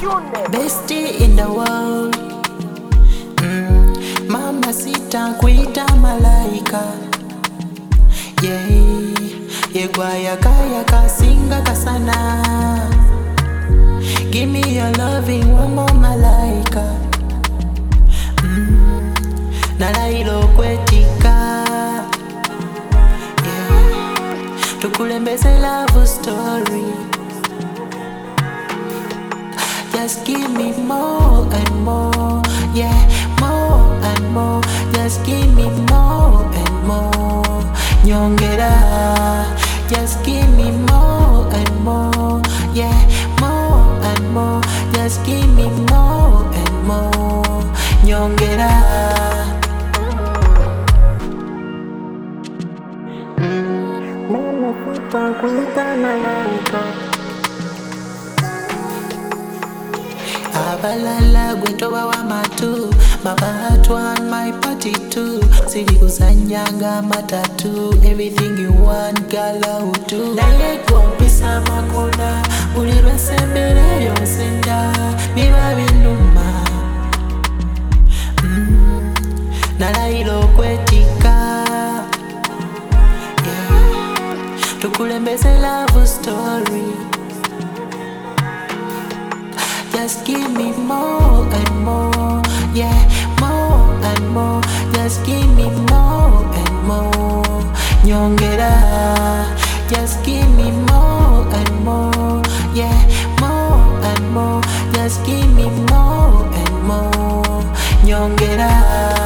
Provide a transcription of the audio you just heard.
Bestie in the world. Mama sita kuita malaika. Yeah, yegwa yaka singa kasana. Give me your loving one more malaika. Nalailo kwetika. Yeah, tukulembeze love story. Just give me more and more, yeah, more and more. Just give me more and more. Nyongera, just give me more and more, yeah, more and more. Just give me more and more. Nyongera. Mama kuta kuita malaika. Abalala gwetoba wa matu. Mama one my party too. Sili kusanyanga matatu. Everything you want girl I will do. Naye kompisa makuna. Ulirwe sembele yonsenda. Biba biluma. Nalailo kwetika. Yeah, tukulembeze love story. Just give me more and more, yeah, more and more. Just give me more and more. Nyongera, just give me more and more, yeah, more and more. Just give me more and more. Nyongera.